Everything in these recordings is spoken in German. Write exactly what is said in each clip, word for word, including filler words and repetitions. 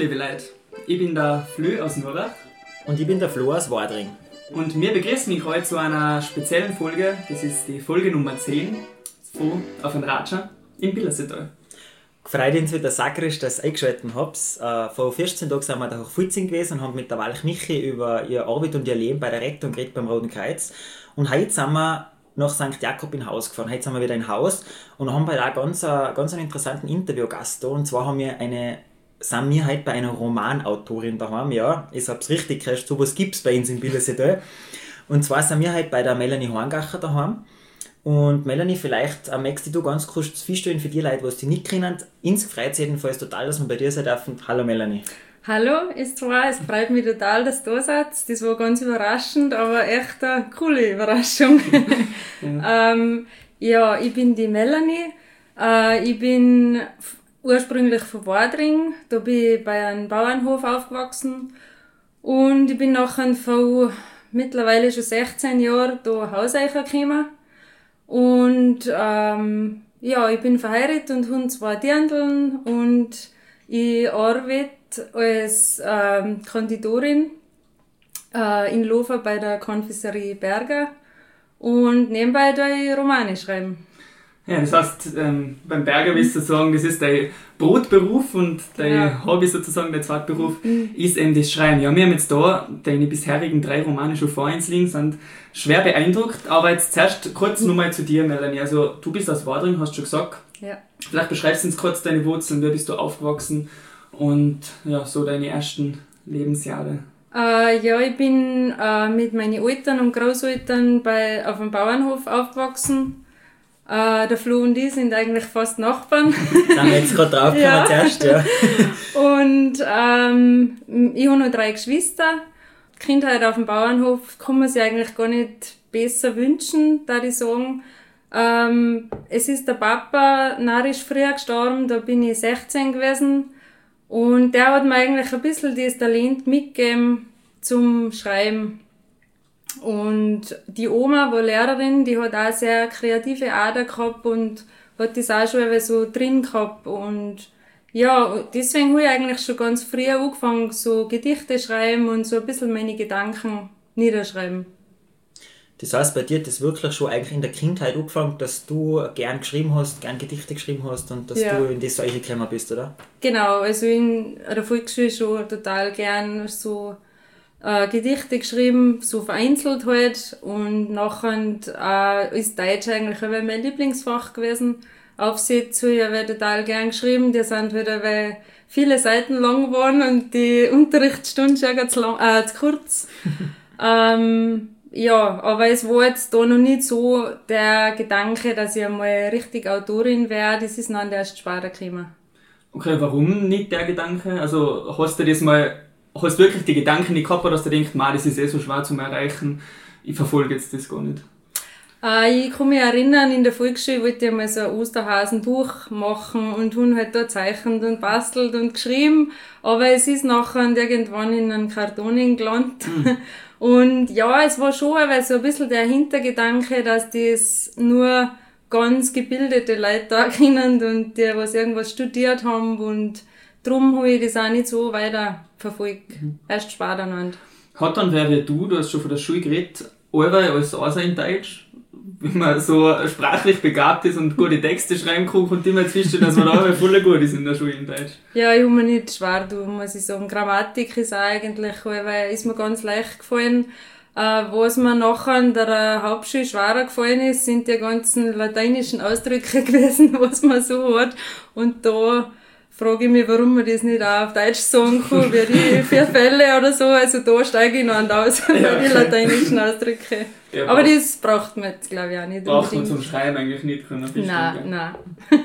liebe Leute. Ich bin der Flö aus Nurach. Und ich bin der Flo aus Wadring. Und wir begrüßen mich heute zu einer speziellen Folge. Das ist die Folge Nummer zehn von Auf ein Ratscher im Billerseetal. Gefreut uns wieder sakrisch, dass ihr eingeschaltet habt. Äh, vor vierzehn Tagen sind wir da auf Fulzing gewesen und haben mit der Walch Michi über ihre Arbeit und ihr Leben bei der Rettung geredet beim Roten Kreuz. Und heute sind wir nach Sankt Jakob in Haus gefahren. Heute sind wir wieder in Haus und haben bei da ganz, ganz einen interessanten Interviewgast da. Und zwar haben wir eine, sind wir heute bei einer Romanautorin daheim. Ja, ich hab's richtig gehört, sowas gibt's bei uns in Billerseetal. Und zwar sind wir heute bei der Melanie Horngacher daheim. Und Melanie, vielleicht äh, magst du ganz kurz feststellen für die Leute, die dich nicht kennen. Uns freut es jedenfalls total, dass wir bei dir sein dürfen. Hallo Melanie. Hallo, ist zwar, es freut mich total, dass du da seid. Das war ganz überraschend, aber echt eine coole Überraschung. ja. ähm, ja, ich bin die Melanie. Äh, ich bin ursprünglich von Wadring. Da bin ich bei einem Bauernhof aufgewachsen. Und ich bin nachher vor mittlerweile schon sechzehn Jahren da Hauseicher gekommen. Und ähm, ja, ich bin verheiratet und habe zwei Dirndln und ich arbeite als ähm, Konditorin äh, in Lofer bei der Konfiserie Berger und nebenbei da ich Romane schreiben. Ja, das heißt, ähm, beim Berger willst du sagen, das ist dein Brotberuf und dein ja. Hobby sozusagen, dein Zweitberuf, mhm. ist eben das Schreiben. Ja, wir haben jetzt da deine bisherigen drei Romane schon vor uns liegen, sind schwer beeindruckt, aber jetzt zuerst kurz mhm. nochmal zu dir, Melanie. Also du bist aus Wadring, hast du schon gesagt. Ja. Vielleicht beschreibst du uns kurz deine Wurzeln, wer bist du aufgewachsen und ja, so deine ersten Lebensjahre. Äh, ja, ich bin äh, mit meinen Eltern und Großeltern bei, auf einem Bauernhof aufgewachsen. Uh, der Flo und ich sind eigentlich fast Nachbarn. Da haben wir jetzt gerade drauf ja. zuerst, ja. Und ähm, ich habe noch drei Geschwister. Die Kindheit auf dem Bauernhof kann man sich eigentlich gar nicht besser wünschen, da ich sagen. Ähm, es ist der Papa narrisch früher gestorben, da bin ich sechzehn gewesen. Und der hat mir eigentlich ein bisschen das Talent mitgegeben zum Schreiben. Und die Oma war Lehrerin, die hat auch sehr kreative Ader gehabt und hat das auch schon so drin gehabt. Und ja, deswegen habe ich eigentlich schon ganz früh angefangen, so Gedichte schreiben und so ein bisschen meine Gedanken niederschreiben. Das heißt, bei dir hat das wirklich schon eigentlich in der Kindheit angefangen, dass du gern geschrieben hast, gern Gedichte geschrieben hast und dass ja. du in das solche gekommen bist, oder? Genau, also in der Volksschule schon total gern so Äh, Gedichte geschrieben, so vereinzelt halt, und nachher äh, ist Deutsch eigentlich auch mein Lieblingsfach gewesen. Aufsätze habe ich total gern geschrieben, die sind wieder, weil viele Seiten lang waren und die Unterrichtsstunde schon zu, lang, äh, zu kurz. ähm, ja, aber es war jetzt da noch nicht so der Gedanke, dass ich einmal richtig Autorin werde, das ist dann erst später gekommen. Okay, warum nicht der Gedanke? Also hast du das mal Hast du wirklich die Gedanken nicht gehabt, dass du denkst, das ist eh so schwer zu erreichen, ich verfolge jetzt das gar nicht? Äh, ich kann mich erinnern, in der Volksschule wollte ich mal so ein Osterhasenbuch machen und habe halt da gezeichnet und bastelt und geschrieben, aber es ist nachher irgendwann in einen Karton gelandet. Mhm. Und ja, es war schon aber so ein bisschen der Hintergedanke, dass das nur ganz gebildete Leute da kennen und die was irgendwas studiert haben, und darum habe ich das auch nicht so weiter verfolgt. Mhm. Erst später noch. Hat dann wer wie du, du hast schon von der Schule geredet, alle als Asa in Deutsch, wenn man so sprachlich begabt ist und gute Texte schreiben kann, und immer feststellen, dass man da voll gut ist in der Schule in Deutsch. Ja, ich habe mir nicht schwer tun, muss ich sagen. Grammatik ist eigentlich, weil ist mir ganz leicht gefallen. Äh, was mir nachher in der Hauptschule schwerer gefallen ist, sind die ganzen lateinischen Ausdrücke gewesen, was man so hat. Und da frage ich mich, warum man das nicht auch auf Deutsch sagen kann, wie die vier Fälle oder so. Also da steige ich noch an aus, bei ja, okay. die lateinischen Ausdrücke. Ja, aber das braucht man jetzt, glaube ich, auch nicht. Braucht man zum Schreiben eigentlich nicht. Nein, nein.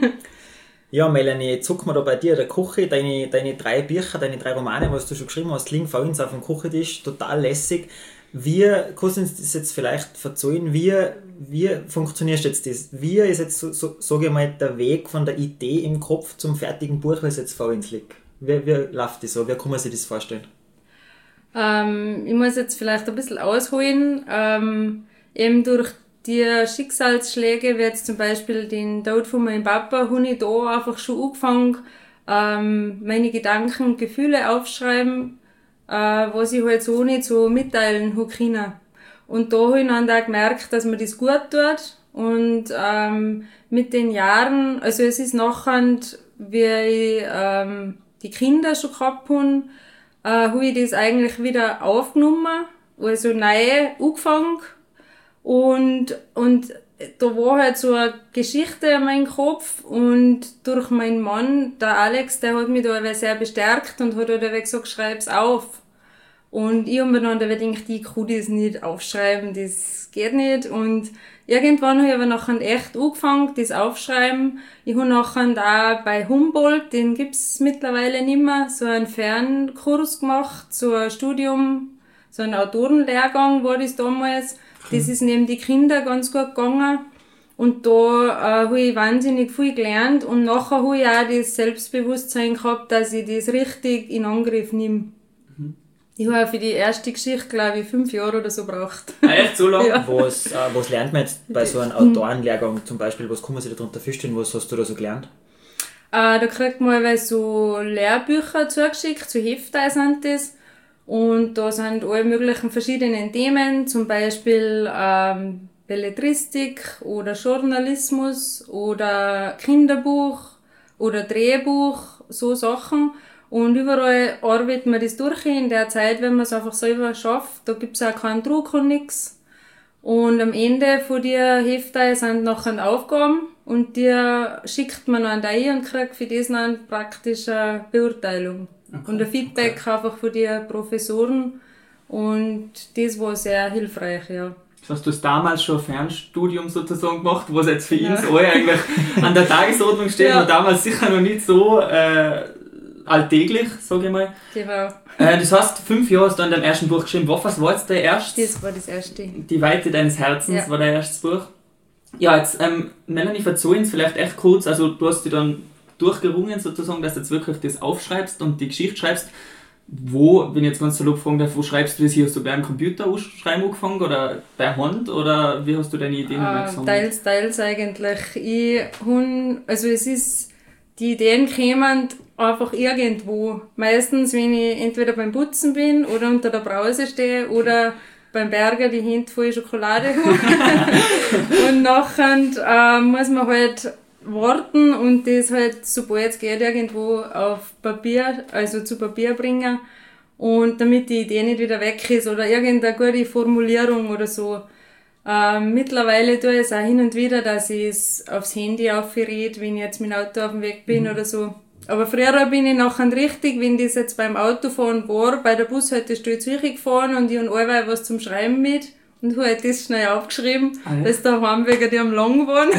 Ja, Melanie, jetzt gucken wir da bei dir in der Küche, deine, deine drei Bücher, deine drei Romane, was du schon geschrieben hast, liegen vor uns auf dem Küchentisch, total lässig. Wie, kannst du uns das jetzt vielleicht verzeihen, wie, wie funktioniert jetzt das? Wie ist jetzt, so, so, sage ich mal, der Weg von der Idee im Kopf zum fertigen Buch, was jetzt vor uns liegt? Wie, wie läuft das so? Wie kann man sich das vorstellen? Ähm, ich muss jetzt vielleicht ein bisschen ausholen. Ähm, eben durch die Schicksalsschläge, wie jetzt zum Beispiel den Tod von meinem Papa, habe ich da einfach schon angefangen, ähm, meine Gedanken und Gefühle aufschreiben, äh, was ich halt so nicht so mitteilen kann. Und da habe ich dann auch gemerkt, dass mir das gut tut. Und ähm, mit den Jahren, also es ist nachher, wie ich ähm, die Kinder schon gehabt habe, äh, habe ich das eigentlich wieder aufgenommen, also neu angefangen. Und, und da war halt so eine Geschichte in meinem Kopf und durch meinen Mann, der Alex, der hat mich da sehr bestärkt und hat halt gesagt, schreib's auf. Und ich habe mir dann gedacht, ich kann das nicht aufschreiben, das geht nicht. Und irgendwann habe ich aber nachher echt angefangen, das aufschreiben. Ich habe nachher da bei Humboldt, den gibt's mittlerweile nicht mehr, so einen Fernkurs gemacht, so ein Studium, so ein Autorenlehrgang war das damals. Das ist neben die Kinder ganz gut gegangen. Und da äh, habe ich wahnsinnig viel gelernt. Und nachher habe ich auch das Selbstbewusstsein gehabt, dass ich das richtig in Angriff nehme. Mhm. Ich habe für die erste Geschichte, glaube ich, fünf Jahre oder so gebraucht. Ah, echt so lange? Ja. Was, äh, was lernt man jetzt bei so einem Autorenlehrgang zum Beispiel? Was kann man sich darunter vorstellen? Was hast du da so gelernt? Äh, da kriegt man aber so Lehrbücher zugeschickt, so Hefte sind das. Und da sind alle möglichen verschiedenen Themen, zum Beispiel ähm, Belletristik oder Journalismus oder Kinderbuch oder Drehbuch, so Sachen. Und überall arbeitet man das durch in der Zeit, wenn man es einfach selber schafft. Da gibt's auch keinen Druck und nix. Und am Ende von der Hefte sind nachher Aufgaben und die schickt man dann ein und kriegt für das dann praktisch eine Beurteilung. Okay. Und ein Feedback okay. einfach von den Professoren. Und das war sehr hilfreich, ja. Das heißt, du hast damals schon ein Fernstudium sozusagen gemacht, was jetzt für ja. uns alle eigentlich an der Tagesordnung steht, ja. und damals sicher noch nicht so äh, alltäglich, sage ich mal. Genau. Äh, das heißt, fünf Jahre hast du an deinem ersten Buch geschrieben. Was war jetzt der erste? Das war das erste. Die Weite deines Herzens ja. war dein erstes Buch. Ja, jetzt, ähm, Melanie, verzeih uns vielleicht echt kurz, also du hast dich dann durchgerungen sozusagen, dass du jetzt wirklich das aufschreibst und die Geschichte schreibst. Wo, wenn ich jetzt ganz salopp fragen darf, wo schreibst du das hier? Hast du bei einem Computer schreiben angefangen oder bei Hand oder wie hast du deine Ideen äh, gesammelt? Teils, teils eigentlich. Ich hun, also es ist, die Ideen kämen einfach irgendwo. Meistens, wenn ich entweder beim Putzen bin oder unter der Brause stehe oder beim Berger die Hände voll Schokolade habe. Und nachher äh, muss man halt warten und das halt, sobald es geht, irgendwo auf Papier, also zu Papier bringen. Und damit die Idee nicht wieder weg ist oder irgendeine gute Formulierung oder so. Ähm, mittlerweile tue ich es auch hin und wieder, dass ich es aufs Handy aufrede, wenn ich jetzt mit dem Auto auf dem Weg bin mhm. oder so. Aber früher bin ich nachher richtig, wenn das jetzt beim Autofahren war, bei der Bushaltestelle Zürich gefahren und ich habe allweil was zum Schreiben mit. Und habe halt das schnell aufgeschrieben, ah, ja. dass da Heimwege die am Lang waren.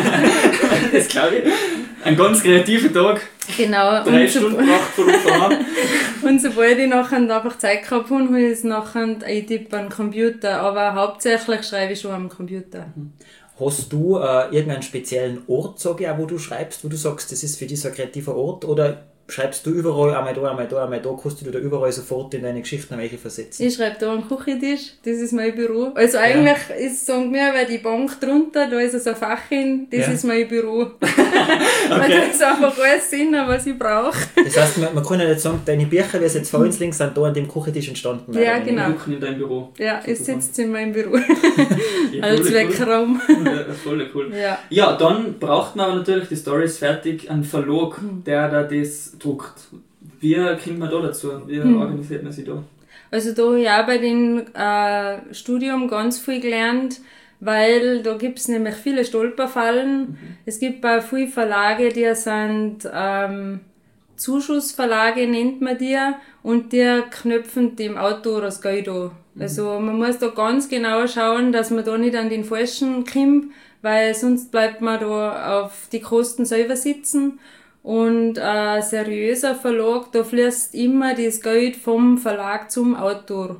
Das glaube ich. Ein ganz kreativer Tag. Genau. Drei Stunden gebracht von uns. Und sobald ich nachher einfach Zeit gehabt habe, habe ich es nachher eintippen am Computer. Aber hauptsächlich schreibe ich schon am Computer. Hast du äh, irgendeinen speziellen Ort, sage ich auch, wo du schreibst, wo du sagst, das ist für dich so ein kreativer Ort? Oder schreibst du überall, einmal da, einmal da, einmal da, kannst du dich da überall sofort in deine Geschichten versetzen? Ich schreibe da am Küchentisch, das ist mein Büro. Also eigentlich ja. ist, sagen wir, weil die Bank drunter, da ist so ein Fach hin, das ja. ist mein Büro. Weil da ist einfach alles drin, was ich brauche. Das heißt, man, man kann ja nicht sagen, deine Bücher, wie es jetzt vor uns links sind, da an dem Küchentisch entstanden. Ja, genau. In deinem Büro. Ja, ich sitze in meinem Büro. Ja, als Weckraum. Cool. Ja, voll cool. Ja. ja, dann braucht man aber natürlich, die Story ist fertig, einen Verlag, der da das druckt. Wie kommt man da dazu? Wie hm. organisiert man sich da? Also da habe ich auch bei dem äh, Studium ganz viel gelernt, weil da gibt es nämlich viele Stolperfallen. Mhm. Es gibt auch viele Verlage, die sind ähm, Zuschussverlage, nennt man die, und die knöpfen dem Autor das Geld an. Mhm. Also man muss da ganz genau schauen, dass man da nicht an den Falschen kommt, weil sonst bleibt man da auf die Kosten selber sitzen. Und ein seriöser Verlag, da fließt immer das Geld vom Verlag zum Autor.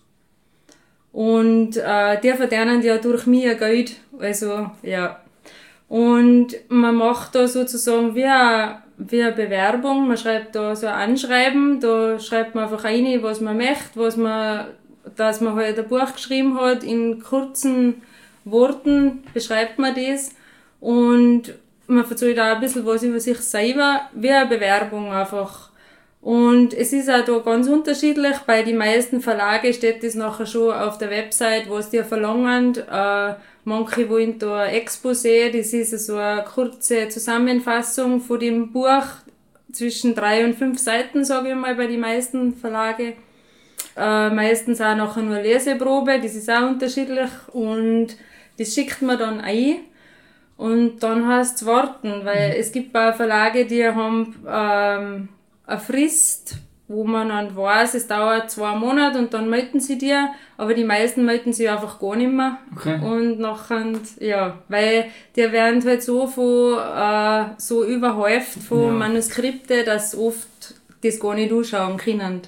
Und äh, die verdienen ja durch mich ein Geld. Also, ja. Und man macht da sozusagen wie eine, wie eine Bewerbung. Man schreibt da so ein Anschreiben. Da schreibt man einfach rein, was man möchte, was man, dass man halt ein Buch geschrieben hat. In kurzen Worten beschreibt man das. Und man erzählt auch ein bisschen was über sich selber, wie eine Bewerbung einfach. Und es ist auch da ganz unterschiedlich. Bei den meisten Verlagen steht das nachher schon auf der Website, was die verlangen. Äh, manche wollen da ein Exposé, das ist so eine kurze Zusammenfassung von dem Buch, zwischen drei und fünf Seiten, sage ich mal, bei den meisten Verlagen. Äh, meistens auch nachher nur Leseprobe, das ist auch unterschiedlich. Und das schickt man dann ein. Und dann heißt es warten, weil mhm. es gibt auch Verlage, die haben ähm, eine Frist, wo man dann weiß, es dauert zwei Monate und dann melden sie dir, aber die meisten melden sich einfach gar nicht mehr. Okay. Und nachher, ja, weil die werden halt so von, äh, so überhäuft von ja. Manuskripten, dass oft das gar nicht anschauen können.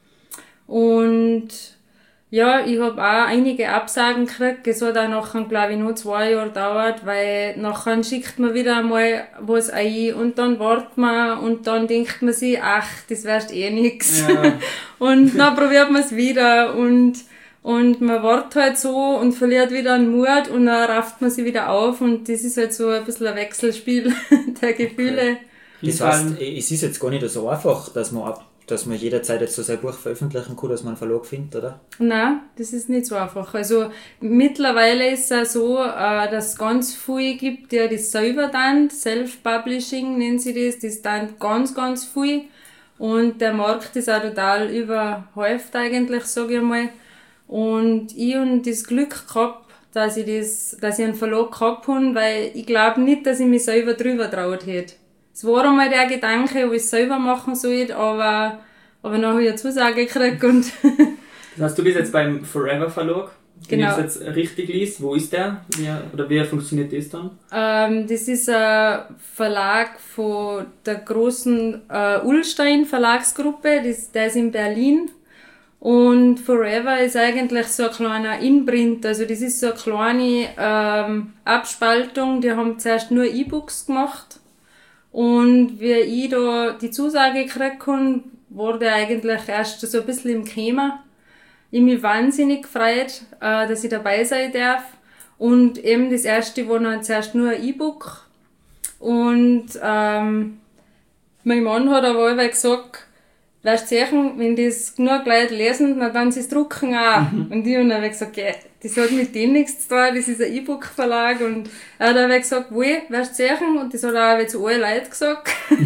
Und ja, ich habe auch einige Absagen gekriegt. Es hat auch nachher, glaube ich, noch zwei Jahre gedauert, weil nachher schickt man wieder einmal was ein und dann wartet man und dann denkt man sich, ach, das wärst eh nix. Ja. Und dann probiert man es wieder und, und man wartet halt so und verliert wieder einen Mut und dann rafft man sich wieder auf und das ist halt so ein bisschen ein Wechselspiel der Gefühle. Okay. Das heißt, es ist jetzt gar nicht so einfach, dass man ab dass man jederzeit jetzt so sein Buch veröffentlichen kann, dass man einen Verlag findet, oder? Nein, das ist nicht so einfach. Also mittlerweile ist es auch so, dass es ganz viele gibt, die das selber dann, Self-Publishing nennen sie das, das dann ganz, ganz viel. Und der Markt ist auch total überhäuft eigentlich, sage ich mal. Und ich habe das Glück gehabt, dass ich, das, dass ich einen Verlag gehabt habe, weil ich glaube nicht, dass ich mich selber drüber traut hätte. Es war einmal der Gedanke, ob ich es selber machen soll, aber, aber dann habe ich eine Zusage gekriegt. Und das heißt, du bist jetzt beim Forever Verlag, wenn genau. ich es jetzt richtig liest. Wo ist der? Wie, oder wie funktioniert das dann? Ähm, das ist ein Verlag von der großen äh, Ullstein Verlagsgruppe, das, der ist in Berlin. Und Forever ist eigentlich so ein kleiner Imprint, also das ist so eine kleine ähm, Abspaltung, die haben zuerst nur E-Books gemacht. Und wie ich da die Zusage gekriegt habe, wurde eigentlich erst so ein bisschen im Thema. Ich habe mich wahnsinnig gefreut, äh, dass ich dabei sein darf. Und eben das erste war dann zuerst nur ein E-Book. Und ähm, mein Mann hat aber allweil gesagt, weißt du, sehen, wenn das genug Leute lesen, dann werden sie es drucken auch. Mhm. Und ich habe dann gesagt, ja, das hat mit dem nichts zu tun, das ist ein E-Book-Verlag. Und er hat dann gesagt, wo, weißt du, sehen? Und das hat er auch zu allen Leuten gesagt.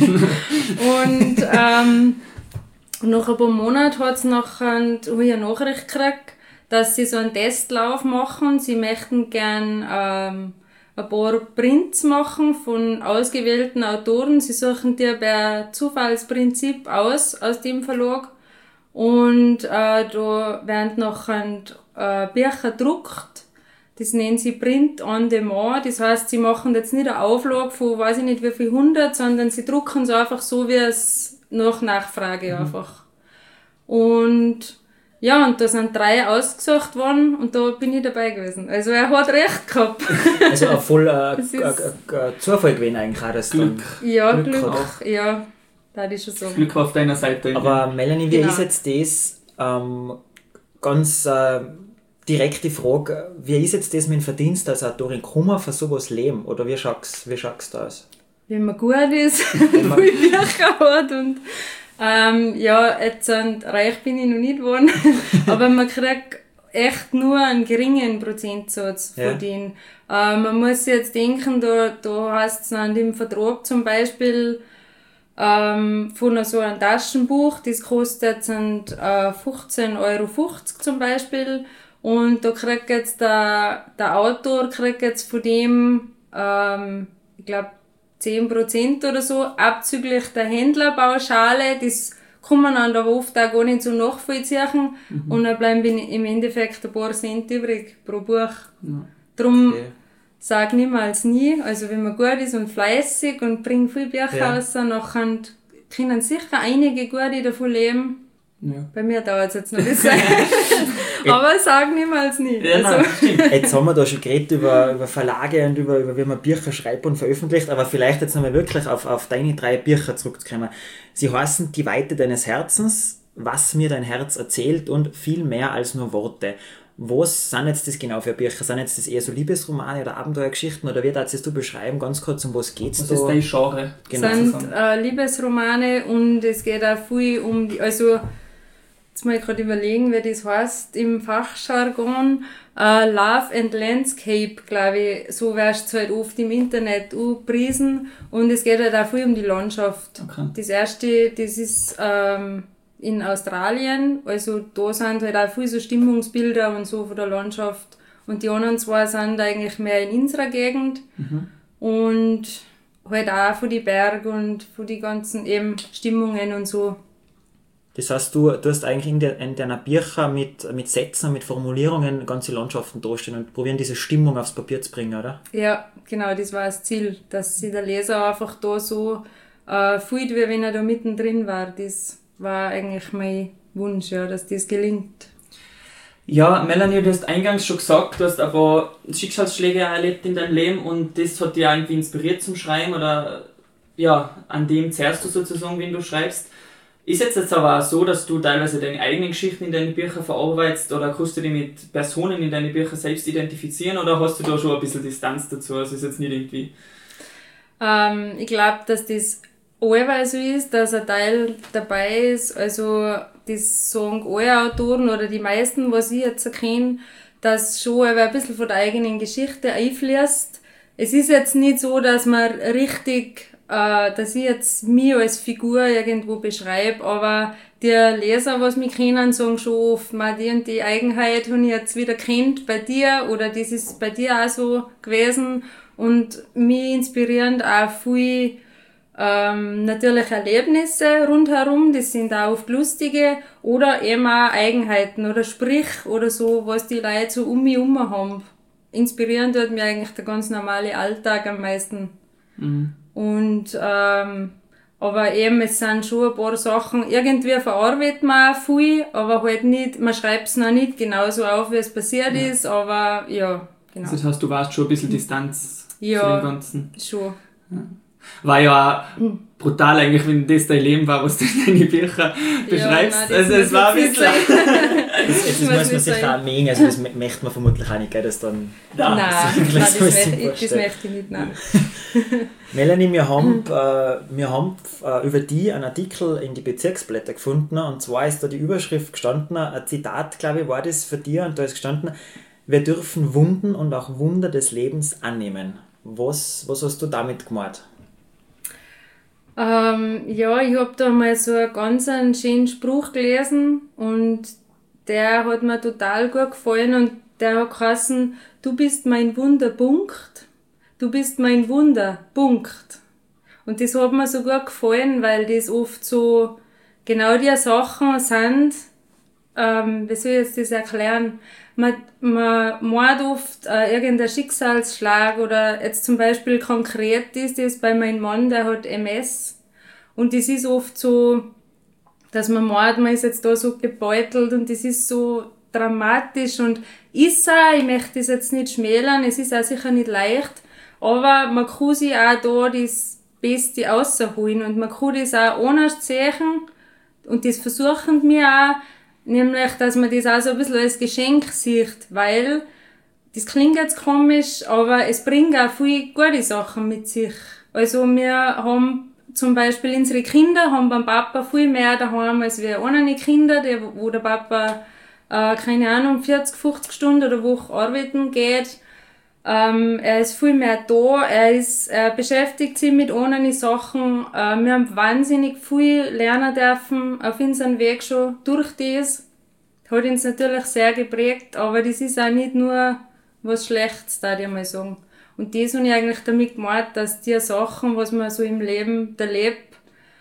Und ähm, nach ein paar Monaten hat es nachher, habe ich eine Nachricht gekriegt, dass sie so einen Testlauf machen. Sie möchten gern ähm, ein paar Prints machen von ausgewählten Autoren. Sie suchen dir per Zufallsprinzip aus, aus dem Verlag. Und äh, da werden nachher äh, Bücher gedruckt. Das nennen sie Print on Demand. Das heißt, sie machen jetzt nicht eine Auflage von, weiß ich nicht wie viel hundert, sondern sie drucken es einfach so, wie es nach Nachfrage mhm. einfach. Und ja, und da sind drei ausgesucht worden und da bin ich dabei gewesen. Also er hat recht gehabt. Also ein voll äh, Zufall gewesen eigentlich auch, das Glück. Ja, Glück, Glück auch. Ja, das ist schon so. Glück war auf deiner Seite. Aber Melanie, wie genau. ist jetzt das, ähm, ganz äh, direkte Frage, wie ist jetzt das mit dem Verdienst als Autorin? Kann man von sowas leben oder wie schaust wie schaust du das? Wenn man gut ist, wenn man Bücher hat und Ähm, ja, jetzt sind, reich bin ich noch nicht geworden, aber man kriegt echt nur einen geringen Prozentsatz von ja. denen. Äh, man muss jetzt denken, da, da heißt es an dem Vertrag zum Beispiel ähm, von so einem Taschenbuch, das kostet sind, äh, fünfzehn Euro fünfzig zum Beispiel und da kriegt jetzt der, der Autor kriegt jetzt von dem, ähm, ich glaube, zehn Prozent oder so, abzüglich der Händlerpauschale, das kann man dann aber oft auch gar nicht so nachvollziehen mhm. und dann bleiben im Endeffekt ein paar Cent übrig pro Buch. Ja. Darum okay. sag niemals nie, also wenn man gut ist und fleißig und bringt viele Bücher ja. raus, dann können sicher einige gute davon leben. Ja. Bei mir dauert es jetzt noch ein bisschen. Aber sag niemals nie. Ja, also. Jetzt haben wir da schon geredet über, über Verlage und über, über wie man Bücher schreibt und veröffentlicht, aber vielleicht jetzt nochmal wirklich auf, auf deine drei Bücher zurückzukommen. Sie heißen Die Weite deines Herzens, was mir dein Herz erzählt und viel mehr als nur Worte. Was sind jetzt das genau für Bücher? Sind jetzt das eher so Liebesromane oder Abenteuergeschichten oder wie darfst du beschreiben, ganz kurz, um was geht es da? Was ist dein Genre? Genau. Es sind äh, Liebesromane und es geht auch viel um die, also jetzt mal gerade überlegen, wie das heißt im Fachjargon, äh, Love and Landscape, glaube ich, so wirst du halt oft im Internet angepriesen und es geht halt auch viel um die Landschaft. Okay. Das erste, das ist ähm, in Australien, also da sind halt auch viel so Stimmungsbilder und so von der Landschaft und die anderen zwei sind eigentlich mehr in unserer Gegend Mhm. und halt auch von den Bergen und von den ganzen eben Stimmungen und so. Das heißt, du, du hast eigentlich in, der, in deiner Bücher mit, mit Sätzen, mit Formulierungen ganze Landschaften darstellen und probieren diese Stimmung aufs Papier zu bringen, oder? Ja, genau, das war das Ziel, dass sich der Leser einfach da so äh, fühlt, wie wenn er da mittendrin war. Das war eigentlich mein Wunsch, ja, dass das gelingt. Ja, Melanie, du hast eingangs schon gesagt, du hast ein paar Schicksalsschläge erlebt in deinem Leben und das hat dich auch irgendwie inspiriert zum Schreiben oder ja, an dem zehrst du sozusagen, wenn du schreibst. Ist jetzt, jetzt aber auch so, dass du teilweise deine eigenen Geschichten in deine Bücher verarbeitest oder kannst du dich mit Personen in deine Bücher selbst identifizieren oder hast du da schon ein bisschen Distanz dazu? Also ist jetzt nicht irgendwie... Ähm, ich glaube, dass das allweil so ist, dass ein Teil dabei ist, also das sagen alle Autoren oder die meisten, was ich jetzt kenne, dass schon ein bisschen von der eigenen Geschichte einfließt. Es ist jetzt nicht so, dass man richtig, äh, dass ich jetzt mich als Figur irgendwo beschreibe, aber die Leser, was mich kennen, sagen schon oft, man, die und die Eigenheit habe ich jetzt wieder kennt bei dir oder das ist bei dir auch so gewesen und mich inspirieren auch viel ähm, natürlich Erlebnisse rundherum, das sind auch oft lustige oder eben auch Eigenheiten oder Sprich oder so, was die Leute so um mich herum haben. Inspirieren tut mir eigentlich der ganz normale Alltag am meisten. Mhm. Und ähm, aber eben, es sind schon ein paar Sachen, irgendwie verarbeitet man auch viel, aber halt nicht, man schreibt es noch nicht genauso auf, wie es passiert Ja. ist, aber ja, genau. Also das heißt, du warst schon ein bisschen Distanz Ja. zu dem Ganzen. Schon. War ja auch brutal eigentlich, wenn das dein Leben war, was du in deine Bücher beschreibst. nein, das also muss es war ein jetzt bisschen... nicht sein. Das, das, muss muss man nicht sich sein. auch mengen, also das möchte man vermutlich auch nicht, gell, dass dann... Ja, Nein, das nein, ist das, so ein möchte, ich- das vorstellen. möchte ich nicht, nein. Melanie, wir haben, äh, wir haben äh, über die einen Artikel in die Bezirksblätter gefunden und zwar ist da die Überschrift gestanden, ein Zitat, glaube ich, war das für dich und da ist gestanden, wir dürfen Wunden und auch Wunder des Lebens annehmen. Was, was hast du damit gemeint? Ähm, ja, ich habe da mal so einen ganz einen schönen Spruch gelesen und der hat mir total gut gefallen und der hat geheißen, du bist mein Wunder, Punkt. Du bist mein Wunder, Punkt. Und das hat mir so gut gefallen, weil das oft so genau die Sachen sind, ähm, wie soll ich jetzt das erklären? Man, man meint oft äh, irgendein Schicksalsschlag oder jetzt zum Beispiel konkret ist das bei meinem Mann, der hat M S. Und das ist oft so, dass man meint, man ist jetzt da so gebeutelt und das ist so dramatisch und ist auch, ich möchte das jetzt nicht schmälern, es ist auch sicher nicht leicht, aber man kann sich auch da das Beste rausholen und man kann das auch anders sehen und das versuchen wir auch, nämlich, dass man das auch so ein bisschen als Geschenk sieht, weil, das klingt jetzt komisch, aber es bringt auch viele gute Sachen mit sich. Also wir haben zum Beispiel unsere Kinder haben beim Papa viel mehr daheim als wir andere Kinder, die, wo der Papa, äh, keine Ahnung, vierzig, fünfzig Stunden oder Woche arbeiten geht. Ähm, er ist viel mehr da, er ist, er beschäftigt sich mit anderen Sachen. Äh, wir haben wahnsinnig viel lernen dürfen auf unserem Weg schon durch das. Hat uns natürlich sehr geprägt, aber das ist auch nicht nur was Schlechtes, da ich mal sagen. Und das habe ich eigentlich damit gemeint, dass die Sachen, was man so im Leben erlebt,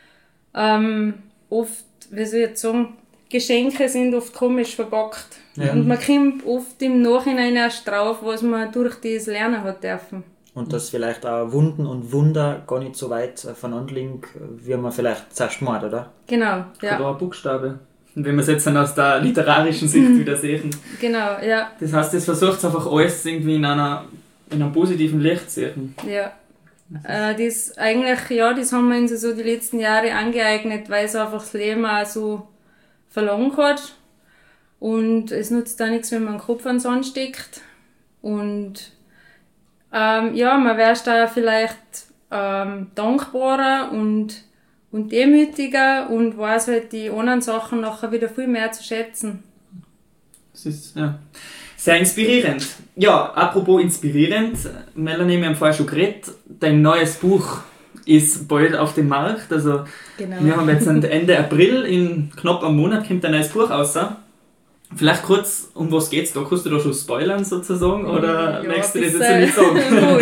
ähm, oft, wie soll ich jetzt sagen, Geschenke sind oft komisch verpackt. Ja. Und man kommt oft im Nachhinein erst drauf, was man durch das lernen hat dürfen. Und dass vielleicht auch Wunden und Wunder gar nicht so weit voneinander liegen, wie man vielleicht zuerst meint, oder? Genau, Ja. ja. Ein Buchstabe. Und wenn wir es jetzt dann aus der literarischen Sicht wieder sehen. Genau, ja. Das heißt, das versucht einfach alles irgendwie in einer in einem positiven Licht zu sehen. Ja. Äh, das eigentlich, ja, das haben wir uns so die letzten Jahre angeeignet, weil es einfach das Leben auch so verlangt hat. Und es nutzt auch nichts, wenn man den Kopf an den Sand steckt. Und ähm, ja, man wäre da vielleicht ähm, dankbarer und, und demütiger und weiß halt die anderen Sachen nachher wieder viel mehr zu schätzen. Das ist, ja, sehr inspirierend. Ja, apropos inspirierend, Melanie, wir haben vorher schon geredet, dein neues Buch ist bald auf dem Markt, also genau. Wir haben jetzt Ende April, in knapp einem Monat kommt ein neues Buch raus. Vielleicht kurz, um was geht's da? Kannst du da schon spoilern sozusagen, oder ja, möchtest du das jetzt nicht sagen?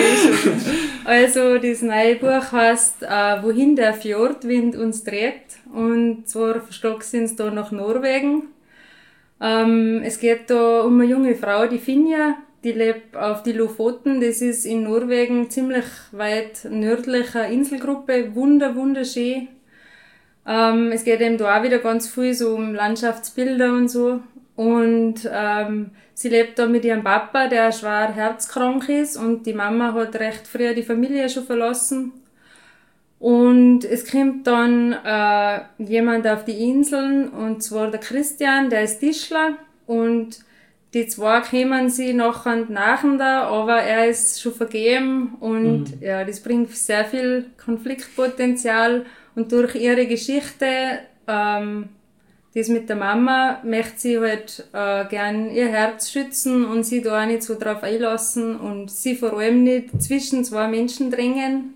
Also das neue Buch heisst äh, «Wohin der Fjordwind uns trägt», und zwar verstockt sind es da nach Norwegen. Ähm, es geht da um eine junge Frau, die Finja, die lebt auf die Lofoten, das ist in Norwegen ziemlich weit nördliche Inselgruppe, wunder, wunderschön. Ähm, es geht eben da auch wieder ganz viel so um Landschaftsbilder und so. Und ähm, sie lebt da mit ihrem Papa, der schwer herzkrank ist, und die Mama hat recht früh die Familie schon verlassen. Und es kommt dann äh, jemand auf die Inseln, und zwar der Christian, der ist Tischler, und die zwei kommen sie nach und nacheinander, aber er ist schon vergeben, und mhm. ja, das bringt sehr viel Konfliktpotenzial, und durch ihre Geschichte, ähm, das mit der Mama, möchte sie halt äh, gern ihr Herz schützen und sie da auch nicht so drauf einlassen und sie vor allem nicht zwischen zwei Menschen drängen.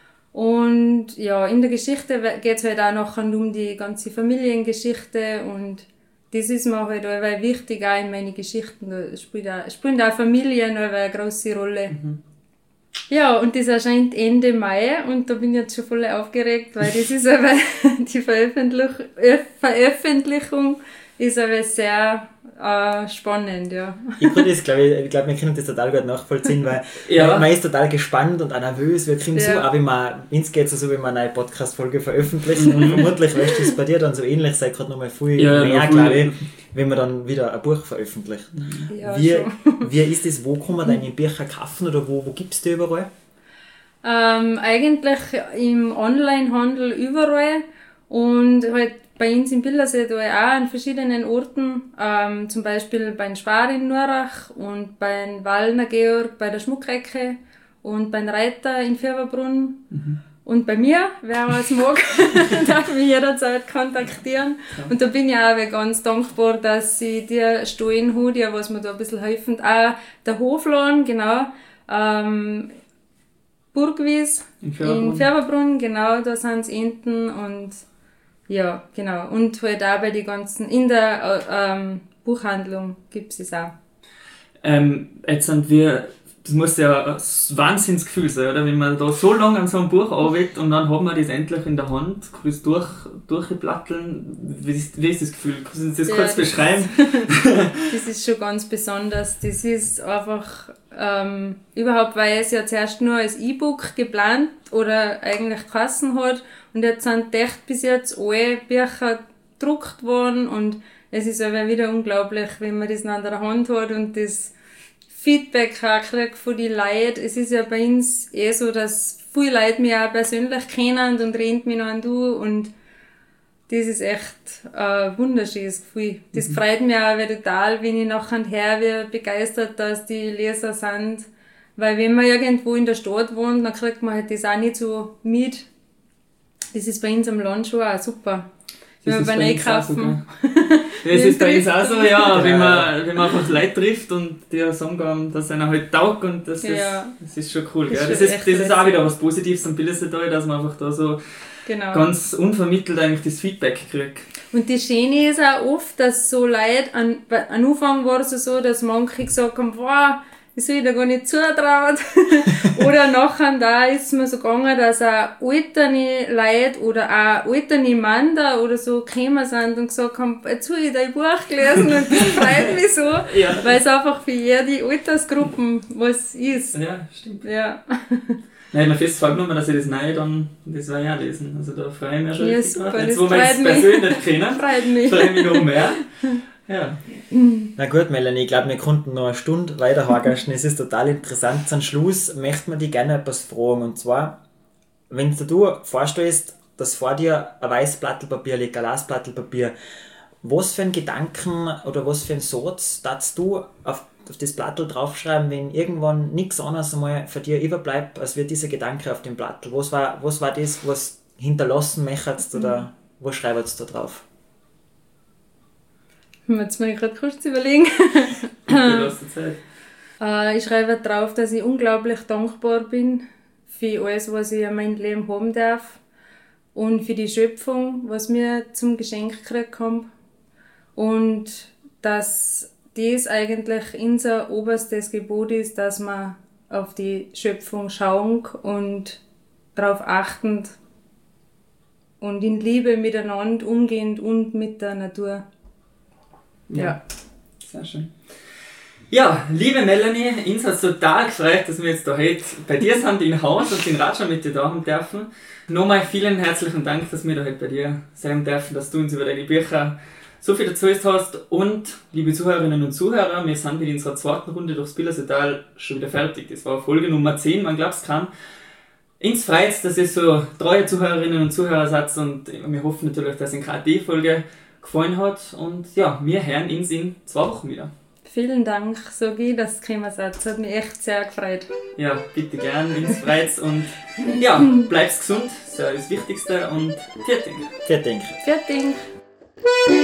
Und ja, in der Geschichte geht es halt auch nachher um die ganze Familiengeschichte, und das ist mir halt auch wichtig, auch in meinen Geschichten. Da spielt auch, spielt auch Familie eine grosse Rolle. Mhm. Ja, und das erscheint Ende Mai, und da bin ich jetzt schon voll aufgeregt, weil das ist aber die Veröffentlich- Veröffentlichung ist aber sehr äh, spannend, ja. Ich kann das, glaube ich, ich glaube, wir können das total gut nachvollziehen, weil ja. man ist total gespannt und auch nervös. Wir kriegen ja. so, auch wenn man, uns geht es so, wenn man eine Podcast-Folge veröffentlicht, und vermutlich weißt du es bei dir dann so ähnlich, seid gerade nochmal viel ja, mehr, glaube ich, wenn man dann wieder ein Buch veröffentlicht. Ja, wie, wie ist das, wo kann man deine Bücher kaufen, oder wo, wo gibt es die überall? Ähm, eigentlich im Onlinehandel überall, und halt bei uns in Billersee auch an verschiedenen Orten, ähm, zum Beispiel beim Spar in Nurach und beim Wallner Georg bei der Schmuckrecke und beim Reiter in Färberbrunn. Mhm. Und bei mir, wer was mag, darf mich jederzeit kontaktieren. Ja. Und da bin ich auch ganz dankbar, dass sie dir stehen hat, ja, was mir da ein bisschen helfen. Auch der Hofladen, genau, ähm, Burgwies in Färberbrunn. in Färberbrunn, genau, da sind sie Enten, und ja, genau. Und halt auch bei die ganzen, in der ähm, Buchhandlung gibt es es auch. Ähm, jetzt sind wir, das muss ja ein Wahnsinnsgefühl sein, oder? Wenn man da so lange an so einem Buch arbeitet und dann hat man das endlich in der Hand, kann es durch, durchplatteln. Wie ist, wie ist das Gefühl? Können Sie das ja, kurz das beschreiben? Ist, das ist schon ganz besonders. Das ist einfach, ähm, überhaupt, weil es ja zuerst nur als E-Book geplant oder eigentlich geheißen hat, und jetzt sind echt bis jetzt alle Bücher gedruckt worden, und es ist aber wieder unglaublich, wenn man das in der Hand hat und das Feedback auch kriegt von den Leuten. Es ist ja bei uns eh so, dass viele Leute mich auch persönlich kennen und reden mich noch an du, und das ist echt ein wunderschönes Gefühl. Das mhm. freut mich auch total, wenn ich nachher her wie begeistert, dass die Leser sind. Weil wenn man irgendwo in der Stadt wohnt, dann kriegt man halt das auch nicht so mit. Das ist bei uns am Land schon auch super. Wenn wir beim Einkaufen. Das ist bei uns auch so, ja, wenn man, wenn man einfach Leute trifft und die sagen, dass einer halt taugt, und das ist, ja. das ist schon cool. Das, gell? das, ist, das ist auch wieder was Positives am Billersee, dass man einfach da so genau. ganz unvermittelt eigentlich das Feedback kriegt. Und das Schöne ist auch oft, dass so Leute, an, an Anfang war es so, dass manche gesagt haben, wow, das habe ich da gar nicht zutraut. Oder nachher da ist mir so gegangen, dass auch alterne Leute oder auch alterne Männer oder so gekommen sind und gesagt haben, jetzt habe ich dein Buch gelesen, und das freut mich so, ja. weil es einfach für jede Altersgruppen was ist. Ja, stimmt. Ja. Nein, ich habe mir fest vorgenommen, dass ich das Neue dann, das war ja lesen. Also da freue ich mich schon ja, richtig super, drauf. Jetzt, wo wir es persönlich kennen, freut mich. freue ich mich noch mehr. Ja. Na gut, Melanie, ich glaube, wir konnten noch eine Stunde weiterhaken. Es ist total interessant. Zum Schluss möchte man dich gerne etwas fragen. Und zwar, wenn du dir vorstellst, dass vor dir ein weißes Plattelpapier liegt, ein Glasplattelpapier, Was für einen Gedanken oder was für einen Satz darfst du auf, auf das Blattl draufschreiben, wenn irgendwann nichts anderes einmal für dich überbleibt, als wird dieser Gedanke auf dem Blattl? Was war, was war das, was hinterlassen möchtest oder was schreibst du da drauf? Jetzt muss ich gerade kurz überlegen. Bitte, lass dir Zeit. Äh, ich schreibe drauf, dass ich unglaublich dankbar bin für alles, was ich in meinem Leben haben darf und für die Schöpfung, was mir zum Geschenk gekriegt haben. Und dass das eigentlich unser oberstes Gebot ist, dass man auf die Schöpfung schauen und darauf achten und in Liebe miteinander umgehend und mit der Natur. Ja. Ja. Sehr schön. Ja, liebe Melanie, uns hat es total gefreut, dass wir jetzt da heute bei dir sind, in Haus und in Ratscha mit dir da haben dürfen. Nochmal vielen herzlichen Dank, dass wir da heute bei dir sein dürfen, dass du uns über deine Bücher so viel dazu hast. Und, liebe Zuhörerinnen und Zuhörer, wir sind mit unserer zweiten Runde durchs Billerseetal schon wieder fertig. Das war Folge Nummer zehn, man glaubt es kaum. Uns freut es, dass ihr so treue Zuhörerinnen und Zuhörer seid und wir hoffen natürlich, dass Ihnen gerade die Folge gefallen hat. Und ja, wir hören uns in zwei Wochen wieder. Vielen Dank, Sogi, dass du gekommen bist. Das hat mich echt sehr gefreut. Ja, bitte gern, uns freut's und ja, bleib's gesund, das ist das Wichtigste und vielen Dank. Vielen Dank. Vielen Dank.